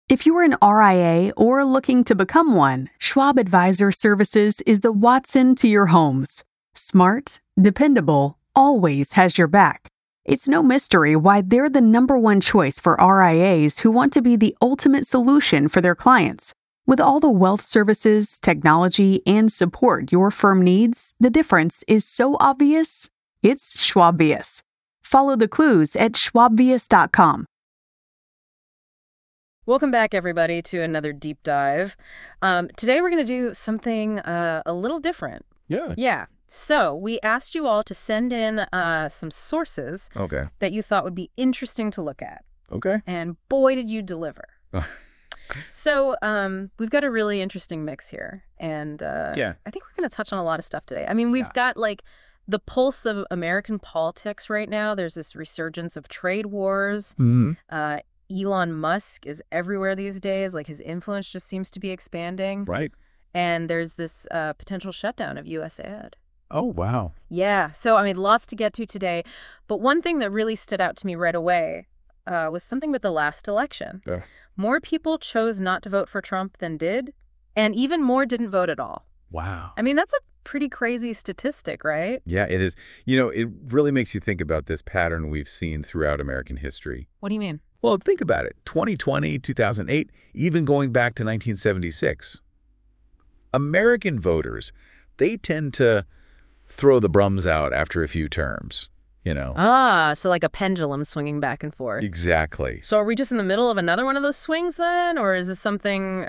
If you're an RIA or looking to become one, Schwab Advisor Services is the Watson to your homes. Smart, dependable, always has your back. It's no mystery why they're the #1 choice for RIAs who want to be the ultimate solution for their clients. With all the wealth services, technology, and support your firm needs, the difference is so obvious, it's Schwabious. Follow the clues at schwabvious.com. Welcome back, everybody, to another deep dive. Today we're going to do something a little different. Yeah. So we asked you all to send in some sources that you thought would be interesting to look at. Okay. And boy, did you deliver. So we've got a really interesting mix here. And I think we're going to touch on a lot of stuff today. I mean, we've got like the pulse of American politics right now. There's this resurgence of trade wars. Mm-hmm. Elon Musk is everywhere these days. Like, his influence just seems to be expanding. Right. And there's this potential shutdown of USAID. Oh, wow. Yeah. So, I mean, lots to get to today. But one thing that really stood out to me right away was something with the last election. More people chose not to vote for Trump than did, and even more didn't vote at all. Wow. I mean, that's a pretty crazy statistic, right? Yeah, it is. You know, it really makes you think about this pattern we've seen throughout American history. What do you mean? Well, think about it. 2020, 2008, even going back to 1976. American voters, they tend to throw the brums out after a few terms, you know. So like a pendulum swinging back and forth. Exactly. So are we just in the middle of another one of those swings then? Or is this something,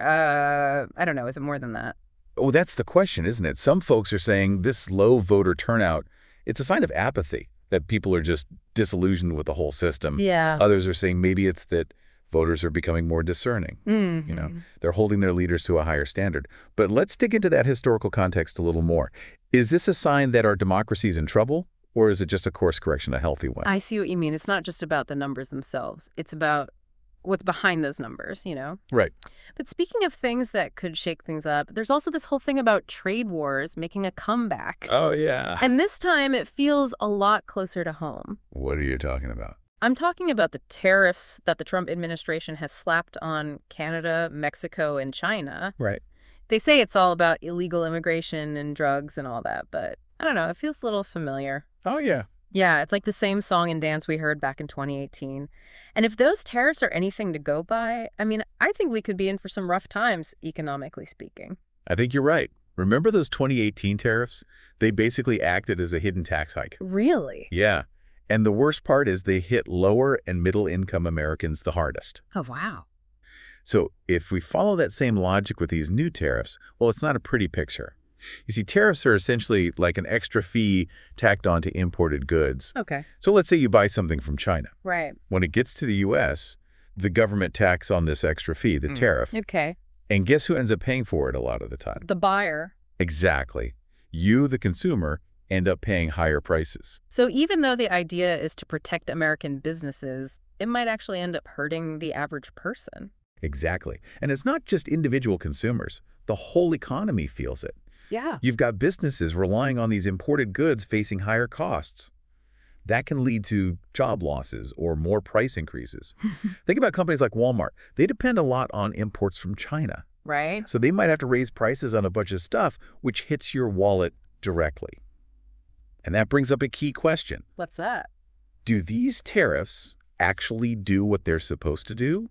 I don't know, is it more than that? Oh, that's the question, isn't it? Some folks are saying this low voter turnout, it's a sign of apathy, that people are just disillusioned with the whole system. Yeah. Others are saying maybe it's that voters are becoming more discerning. Mm-hmm. You know, they're holding their leaders to a higher standard. But let's dig into that historical context a little more. Is this a sign that our democracy is in trouble, or is it just a course correction, a healthy one? I see what you mean. It's not just about the numbers themselves. It's about what's behind those numbers, you know? Right. But speaking of things that could shake things up, there's also this whole thing about trade wars making a comeback. Oh, yeah. And this time it feels a lot closer to home. What are you talking about? I'm talking about the tariffs that the Trump administration has slapped on Canada, Mexico, and China. Right. They say it's all about illegal immigration and drugs and all that, but I don't know, it feels a little familiar. Oh, yeah. Yeah, it's like the same song and dance we heard back in 2018. And if those tariffs are anything to go by, I mean, I think we could be in for some rough times, economically speaking. I think you're right. Remember those 2018 tariffs? They basically acted as a hidden tax hike. Really? Yeah. And the worst part is they hit lower and middle income Americans the hardest. Oh, wow. So if we follow that same logic with these new tariffs, well, it's not a pretty picture. You see, tariffs are essentially like an extra fee tacked onto imported goods. Okay. So let's say you buy something from China. Right. When it gets to the U.S., the government tacks on this extra fee, the tariff. Okay. And guess who ends up paying for it a lot of the time? The buyer. Exactly. You, the consumer, end up paying higher prices. So even though the idea is to protect American businesses, it might actually end up hurting the average person. Exactly. And it's not just individual consumers. The whole economy feels it. Yeah. You've got businesses relying on these imported goods facing higher costs. That can lead to job losses or more price increases. Think about companies like Walmart. They depend a lot on imports from China. Right. So they might have to raise prices on a bunch of stuff, which hits your wallet directly. And that brings up a key question. What's that? Do these tariffs actually do what they're supposed to do?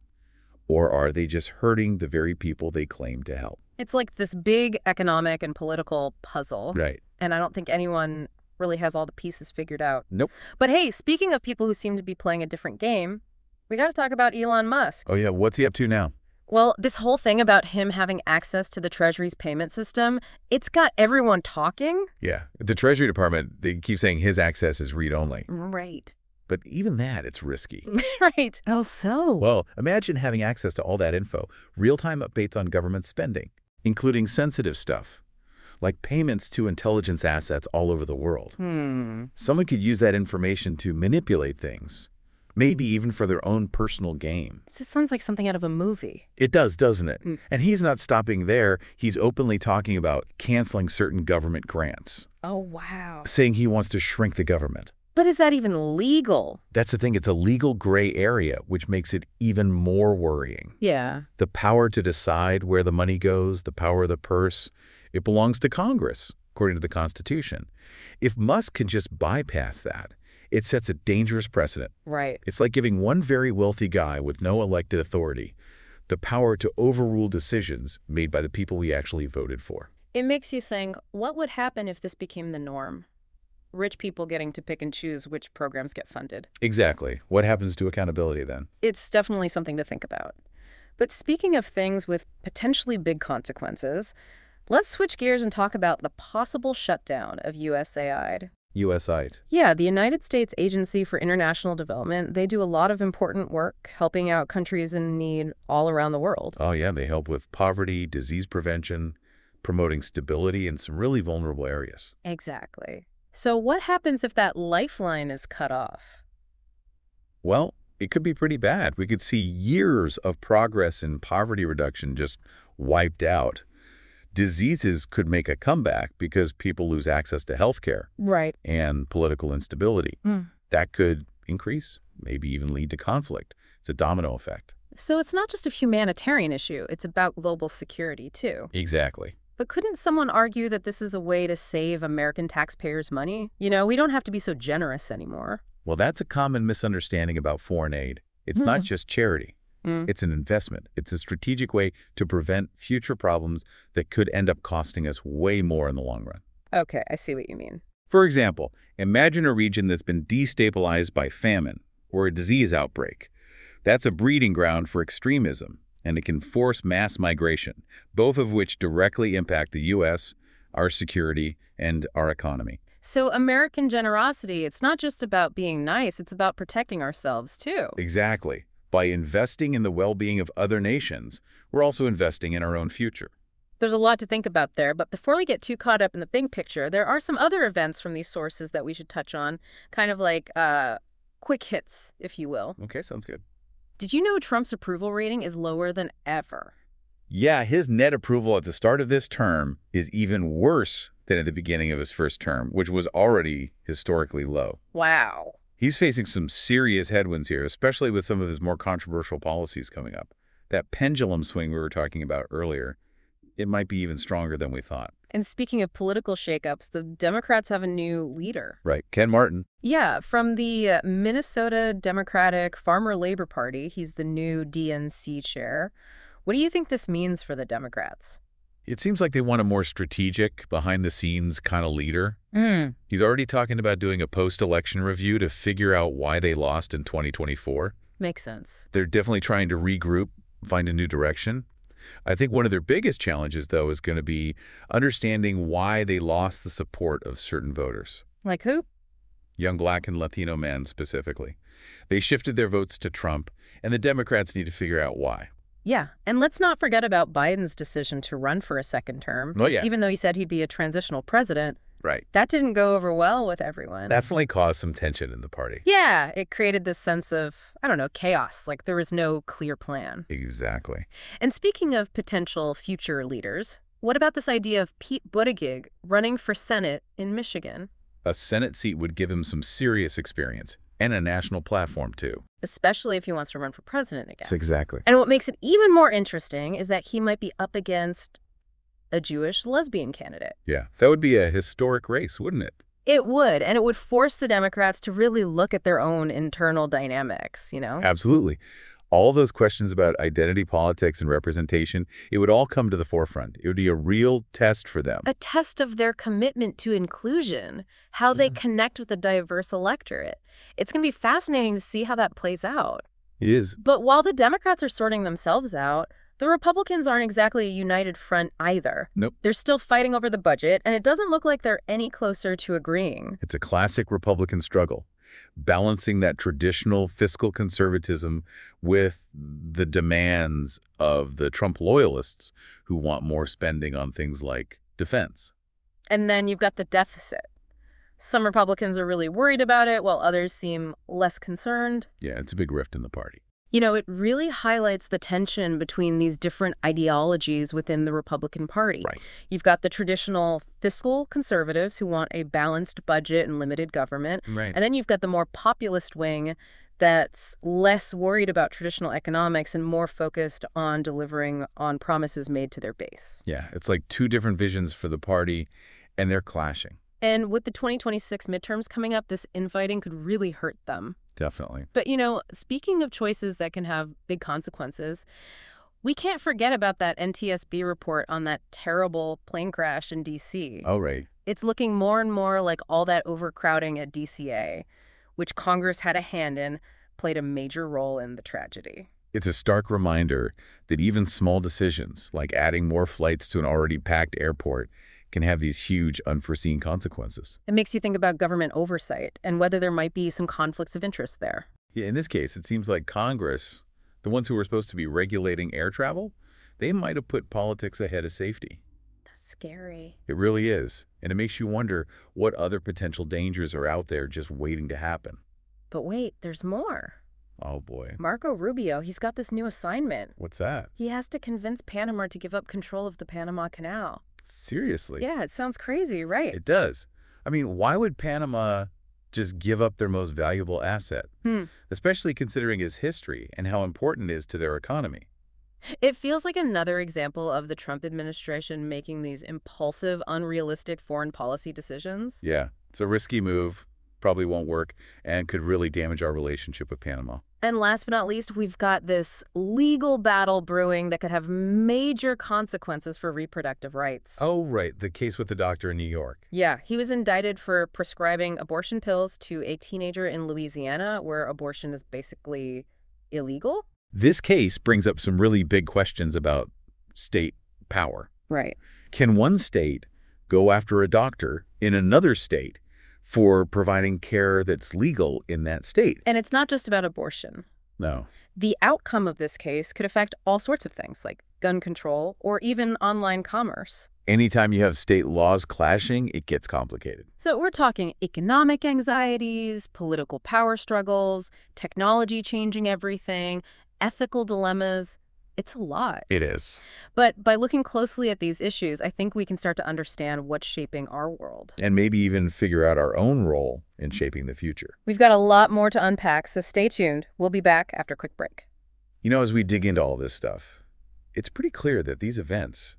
Or are they just hurting the very people they claim to help? It's like this big economic and political puzzle. Right. And I don't think anyone really has all the pieces figured out. Nope. But hey, speaking of people who seem to be playing a different game, we got to talk about Elon Musk. Oh, yeah. What's he up to now? Well, this whole thing about him having access to the Treasury's payment system, it's got everyone talking. Yeah. The Treasury Department, they keep saying his access is read-only. Right. But even that, it's risky. Right. How so? Well, imagine having access to all that info, real-time updates on government spending, including sensitive stuff, like payments to intelligence assets all over the world. Someone could use that information to manipulate things, maybe even for their own personal gain. This sounds like something out of a movie. It does, doesn't it? And he's not stopping there. He's openly talking about canceling certain government grants. Oh, wow. Saying he wants to shrink the government. But is that even legal? That's the thing. It's a legal gray area, which makes it even more worrying. Yeah. The power to decide where the money goes, the power of the purse, it belongs to Congress, according to the Constitution. If Musk can just bypass that, it sets a dangerous precedent. Right. It's like giving one very wealthy guy with no elected authority the power to overrule decisions made by the people we actually voted for. It makes you think, what would happen if this became the norm? Rich people getting to pick and choose which programs get funded. Exactly. What happens to accountability then? It's definitely something to think about. But speaking of things with potentially big consequences, let's switch gears and talk about the possible shutdown of USAID. USAID. Yeah, the United States Agency for International Development, they do a lot of important work helping out countries in need all around the world. Oh, yeah. They help with poverty, disease prevention, promoting stability in some really vulnerable areas. Exactly. So what happens if that lifeline is cut off? Well, it could be pretty bad. We could see years of progress in poverty reduction just wiped out. Diseases could make a comeback because people lose access to health care. Right. And political instability. That could increase, maybe even lead to conflict. It's a domino effect. So it's not just a humanitarian issue. It's about global security, too. Exactly. But couldn't someone argue that this is a way to save American taxpayers' money? You know, we don't have to be so generous anymore. Well, that's a common misunderstanding about foreign aid. It's not just charity. It's an investment. It's a strategic way to prevent future problems that could end up costing us way more in the long run. Okay, I see what you mean. For example, imagine a region that's been destabilized by famine or a disease outbreak. That's a breeding ground for extremism, and it can force mass migration, both of which directly impact the U.S., our security, and our economy. So American generosity, it's not just about being nice, it's about protecting ourselves, too. Exactly. By investing in the well-being of other nations, we're also investing in our own future. There's a lot to think about there, but before we get too caught up in the big picture, there are some other events from these sources that we should touch on, kind of like quick hits, if you will. Okay, sounds good. Did you know Trump's approval rating is lower than ever? Yeah, his net approval at the start of this term is even worse than at the beginning of his first term, which was already historically low. Wow. He's facing some serious headwinds here, especially with some of his more controversial policies coming up. That pendulum swing we were talking about earlier, it might be even stronger than we thought. And speaking of political shakeups, the Democrats have a new leader. Right, Ken Martin. Yeah, from the Minnesota Democratic Farmer Labor Party. He's the new DNC chair. What do you think this means for the Democrats? It seems like they want a more strategic, behind-the-scenes kind of leader. He's already talking about doing a post-election review to figure out why they lost in 2024. Makes sense. They're definitely trying to regroup, find a new direction. I think one of their biggest challenges, though, is going to be understanding why they lost the support of certain voters. Like who? Young Black and Latino men, specifically. They shifted their votes to Trump, and the Democrats need to figure out why. Yeah, and let's not forget about Biden's decision to run for a second term. Oh, yeah. Even though he said he'd be a transitional president. Right. That didn't go over well with everyone. Definitely caused some tension in the party. Yeah, it created this sense of, I don't know, chaos, like there was no clear plan. Exactly. And speaking of potential future leaders, what about this idea of Pete Buttigieg running for Senate in Michigan? A Senate seat would give him some serious experience and a national platform, too. Especially if he wants to run for president again. Yes, exactly. And what makes it even more interesting is that he might be up against a Jewish lesbian candidate. Yeah, that would be a historic race, wouldn't it? It would, and it would force the Democrats to really look at their own internal dynamics, you know? Absolutely. All those questions about identity politics and representation, it would all come to the forefront. It would be a real test for them. A test of their commitment to inclusion, how they connect with a diverse electorate. It's going to be fascinating to see how that plays out. It is. But while the Democrats are sorting themselves out, the Republicans aren't exactly a united front either. Nope. They're still fighting over the budget, and it doesn't look like they're any closer to agreeing. It's a classic Republican struggle, balancing that traditional fiscal conservatism with the demands of the Trump loyalists who want more spending on things like defense. And then you've got the deficit. Some Republicans are really worried about it, while others seem less concerned. Yeah, it's a big rift in the party. You know, it really highlights the tension between these different ideologies within the Republican Party. Right. You've got the traditional fiscal conservatives who want a balanced budget and limited government. Right. And then you've got the more populist wing that's less worried about traditional economics and more focused on delivering on promises made to their base. Yeah, it's like two different visions for the party, and they're clashing. And with the 2026 midterms coming up, this infighting could really hurt them. Definitely. But, you know, speaking of choices that can have big consequences, we can't forget about that NTSB report on that terrible plane crash in D.C. Oh, right. It's looking more and more like all that overcrowding at DCA, which Congress had a hand in, played a major role in the tragedy. It's a stark reminder that even small decisions, like adding more flights to an already packed airport, can have these huge, unforeseen consequences. It makes you think about government oversight and whether there might be some conflicts of interest there. Yeah, in this case, it seems like Congress, the ones who were supposed to be regulating air travel, they might have put politics ahead of safety. That's scary. It really is. And it makes you wonder what other potential dangers are out there just waiting to happen. But wait, there's more. Oh, boy. Marco Rubio, he's got this new assignment. What's that? He has to convince Panama to give up control of the Panama Canal. Seriously? Yeah, it sounds crazy, right? It does. I mean, why would Panama just give up their most valuable asset? Especially considering its history and how important it is to their economy. It feels like another example of the Trump administration making these impulsive, unrealistic foreign policy decisions. Yeah, it's a risky move, probably won't work, and could really damage our relationship with Panama. And last but not least, we've got this legal battle brewing that could have major consequences for reproductive rights. Oh, right. The case with the doctor in New York. Yeah, he was indicted for prescribing abortion pills to a teenager in Louisiana, where abortion is basically illegal. This case brings up some really big questions about state power. Right. Can one state go after a doctor in another state for providing care that's legal in that state? And it's not just about abortion. No. The outcome of this case could affect all sorts of things, like gun control or even online commerce. Anytime you have state laws clashing, it gets complicated. So we're talking economic anxieties, political power struggles, technology changing everything, ethical dilemmas. It's a lot. It is. But by looking closely at these issues, I think we can start to understand what's shaping our world. And maybe even figure out our own role in shaping the future. We've got a lot more to unpack, so stay tuned. We'll be back after a quick break. You know, as we dig into all this stuff, it's pretty clear that these events,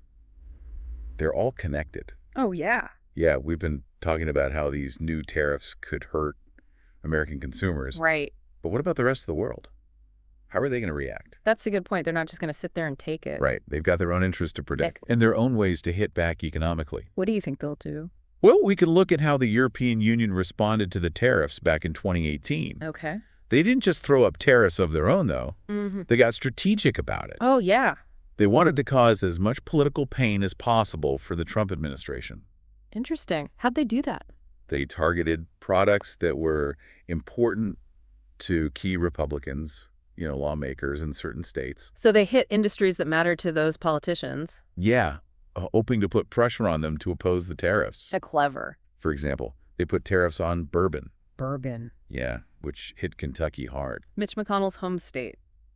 they're all connected. Oh, yeah. Yeah, we've been talking about how these new tariffs could hurt American consumers. Right. But what about the rest of the world? How are they going to react? That's a good point. They're not just going to sit there and take it. Right. They've got their own interests to protect and their own ways to hit back economically. What do you think they'll do? Well, we could look at how the European Union responded to the tariffs back in 2018. Okay. They didn't just throw up tariffs of their own, though. They got strategic about it. Oh, yeah. They wanted to cause as much political pain as possible for the Trump administration. Interesting. How'd they do that? They targeted products that were important to key Republicans, you know, lawmakers in certain states. So they hit industries that matter to those politicians. Yeah, hoping to put pressure on them to oppose the tariffs. They're clever. For example, they put tariffs on bourbon. Bourbon. Yeah, which hit Kentucky hard. Mitch McConnell's home state.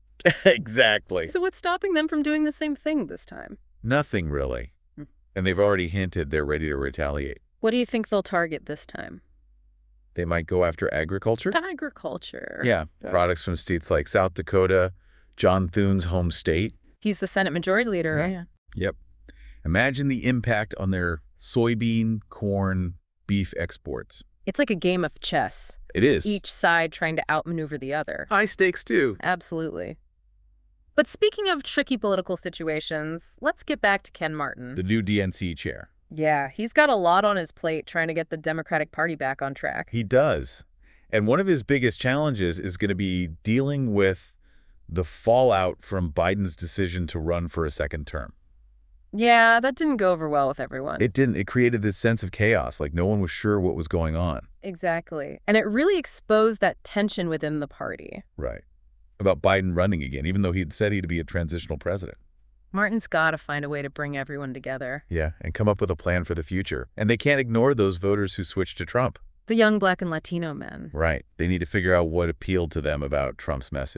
Exactly. So what's stopping them from doing the same thing this time? Nothing, really. And they've already hinted they're ready to retaliate. What do you think they'll target this time? They might go after agriculture. Agriculture. Yeah, products from states like South Dakota, John Thune's home state. He's the Senate Majority Leader, right? Yeah. Yep. Imagine the impact on their soybean, corn, beef exports. It's like a game of chess. It is. Each side trying to outmaneuver the other. High stakes, too. Absolutely. But speaking of tricky political situations, let's get back to Ken Martin. The new DNC chair. Yeah, he's got a lot on his plate trying to get the Democratic Party back on track. He does. And one of his biggest challenges is going to be dealing with the fallout from Biden's decision to run for a second term. Yeah, that didn't go over well with everyone. It didn't. It created this sense of chaos, like no one was sure what was going on. Exactly. And it really exposed that tension within the party. Right. About Biden running again, even though he'd said he'd be a transitional president. Martin's got to find a way to bring everyone together. Yeah, and come up with a plan for the future. And they can't ignore those voters who switched to Trump. The young Black and Latino men. Right. They need to figure out what appealed to them about Trump's message.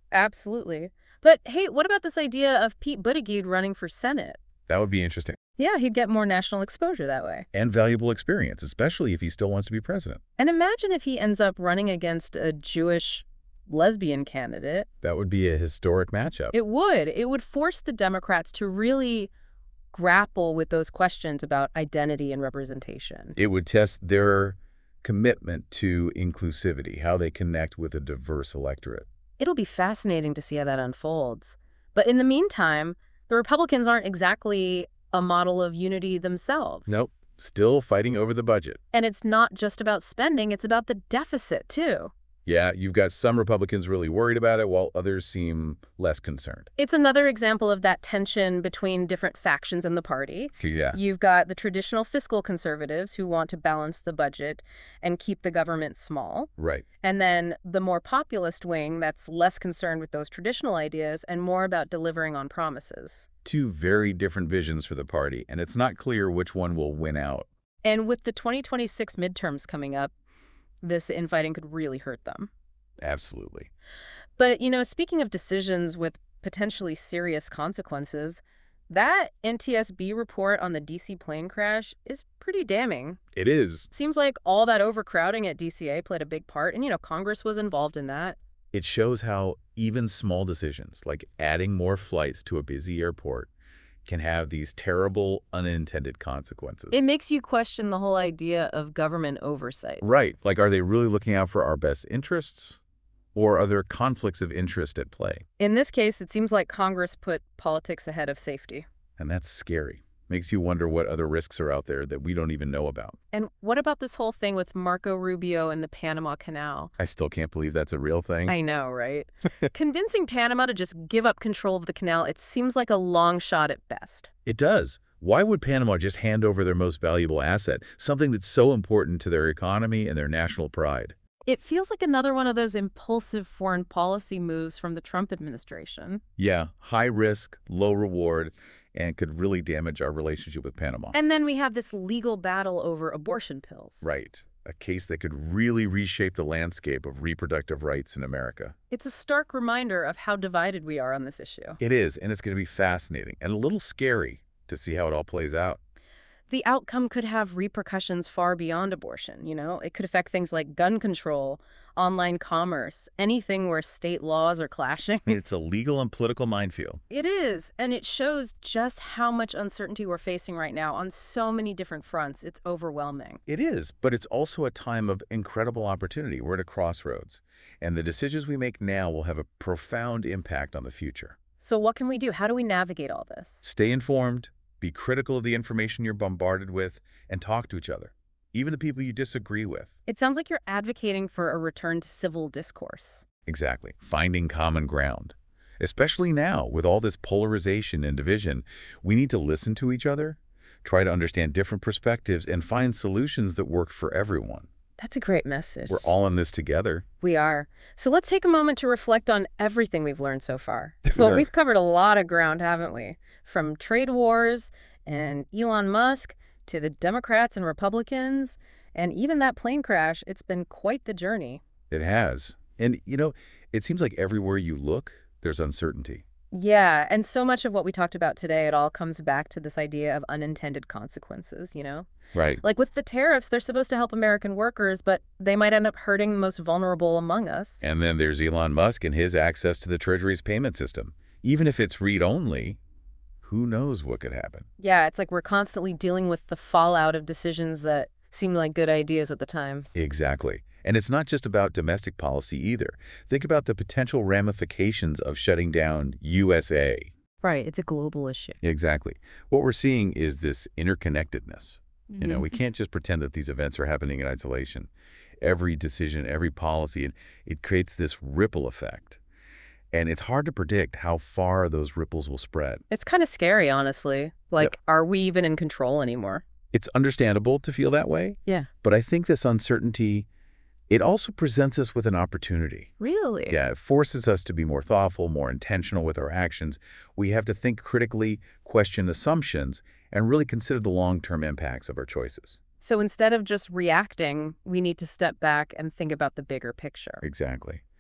Absolutely. But hey, what about this idea of Pete Buttigieg running for Senate? That would be interesting. Yeah, he'd get more national exposure that way. And valuable experience, especially if he still wants to be president. And imagine if he ends up running against a Jewish lesbian candidate. That would be a historic matchup. It would. It would force the Democrats to really grapple with those questions about identity and representation. It would test their commitment to inclusivity, how they connect with a diverse electorate. It'll be fascinating to see how that unfolds. But in the meantime, the Republicans aren't exactly a model of unity themselves. Nope. Still fighting over the budget. And it's not just about spending, it's about the deficit, too. Yeah, you've got some Republicans really worried about it, while others seem less concerned. It's another example of that tension between different factions in the party. Yeah. You've got the traditional fiscal conservatives who want to balance the budget and keep the government small. Right. And then the more populist wing that's less concerned with those traditional ideas and more about delivering on promises. Two very different visions for the party, and it's not clear which one will win out. And with the 2026 midterms coming up, this infighting could really hurt them. Absolutely. But, speaking of decisions with potentially serious consequences, that NTSB report on the D.C. plane crash is pretty damning. It is. Seems like all that overcrowding at DCA played a big part, and, Congress was involved in that. It shows how even small decisions, like adding more flights to a busy airport, can have these terrible unintended consequences. It makes you question the whole idea of government oversight. Right. Like, are they really looking out for our best interests? Or are there conflicts of interest at play? In this case, it seems like Congress put politics ahead of safety. And that's scary. Makes you wonder what other risks are out there that we don't even know about. And what about this whole thing with Marco Rubio and the Panama Canal? I still can't believe that's a real thing. I know, right? Convincing Panama to just give up control of the canal, it seems like a long shot at best. It does. Why would Panama just hand over their most valuable asset, something that's so important to their economy and their national pride? It feels like another one of those impulsive foreign policy moves from the Trump administration. Yeah, high risk, low reward, and could really damage our relationship with Panama. And then we have this legal battle over abortion pills. Right. A case that could really reshape the landscape of reproductive rights in America. It's a stark reminder of how divided we are on this issue. It is, and it's going to be fascinating and a little scary to see how it all plays out. The outcome could have repercussions far beyond abortion, It could affect things like gun control, online commerce, anything where state laws are clashing. It's a legal and political minefield. It is, and it shows just how much uncertainty we're facing right now on so many different fronts. It's overwhelming. It is, but it's also a time of incredible opportunity. We're at a crossroads, and the decisions we make now will have a profound impact on the future. So what can we do? How do we navigate all this? Stay informed. Be critical of the information you're bombarded with, and talk to each other, even the people you disagree with. It sounds like you're advocating for a return to civil discourse. Exactly. Finding common ground. Especially now, with all this polarization and division, we need to listen to each other, try to understand different perspectives, and find solutions that work for everyone. That's a great message. We're all in this together. We are. So let's take a moment to reflect on everything we've learned so far. Well, we've covered a lot of ground, haven't we? From trade wars and Elon Musk to the Democrats and Republicans, and even that plane crash. It's been quite the journey. It has. And, it seems like everywhere you look, there's uncertainty. Yeah, and so much of what we talked about today, it all comes back to this idea of unintended consequences, Right. Like with the tariffs, they're supposed to help American workers, but they might end up hurting the most vulnerable among us. And then there's Elon Musk and his access to the Treasury's payment system. Even if it's read-only, who knows what could happen? Yeah, it's like we're constantly dealing with the fallout of decisions that seemed like good ideas at the time. Exactly. And it's not just about domestic policy either. Think about the potential ramifications of shutting down USA. Right, it's a global issue. Exactly. What we're seeing is this interconnectedness. We can't just pretend that these events are happening in isolation. Every decision, every policy, it creates this ripple effect. And it's hard to predict how far those ripples will spread. It's kind of scary, honestly. Like, Are we even in control anymore? It's understandable to feel that way. Yeah. But I think this uncertainty, it also presents us with an opportunity. Really? Yeah, it forces us to be more thoughtful, more intentional with our actions. We have to think critically, question assumptions, and really consider the long-term impacts of our choices. So instead of just reacting, we need to step back and think about the bigger picture. Exactly.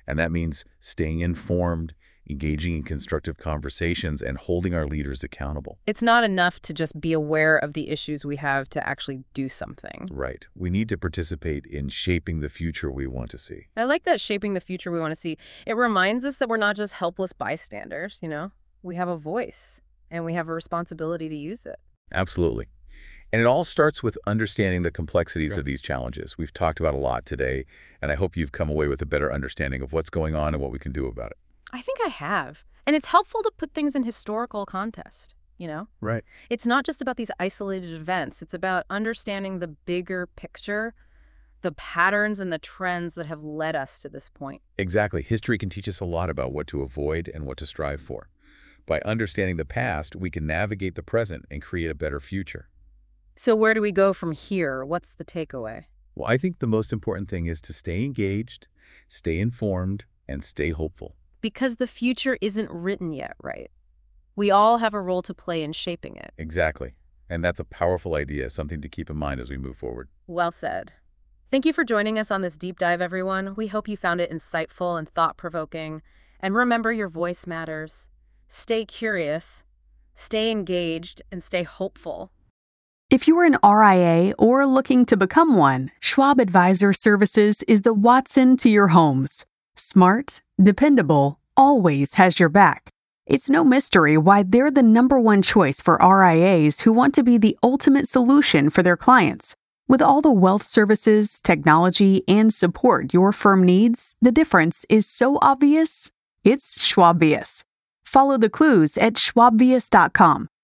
And that means staying informed, engaging in constructive conversations, and holding our leaders accountable. It's not enough to just be aware of the issues we have to actually do something. Right. We need to participate in shaping the future we want to see. I like that, shaping the future we want to see. It reminds us that we're not just helpless bystanders, you know? We have a voice, and we have a responsibility to use it. Absolutely. And it all starts with understanding the complexities of these challenges. We've talked about a lot today, and I hope you've come away with a better understanding of what's going on and what we can do about it. I think I have. And it's helpful to put things in historical context, you know? Right. It's not just about these isolated events. It's about understanding the bigger picture, the patterns and the trends that have led us to this point. Exactly. History can teach us a lot about what to avoid and what to strive for. By understanding the past, we can navigate the present and create a better future. So where do we go from here? What's the takeaway? Well, I think the most important thing is to stay engaged, stay informed, and stay hopeful. Because the future isn't written yet, right? We all have a role to play in shaping it. Exactly. And that's a powerful idea, something to keep in mind as we move forward. Well said. Thank you for joining us on this deep dive, everyone. We hope you found it insightful and thought-provoking. And remember, your voice matters. Stay curious, stay engaged, and stay hopeful. If you're an RIA or looking to become one, Schwab Advisor Services is the Watson to your homes. Smart, dependable, always has your back. It's no mystery why they're the #1 choice for RIAs who want to be the ultimate solution for their clients. With all the wealth services, technology, and support your firm needs, the difference is so obvious, it's Schwabious. Follow the clues at schwabvious.com.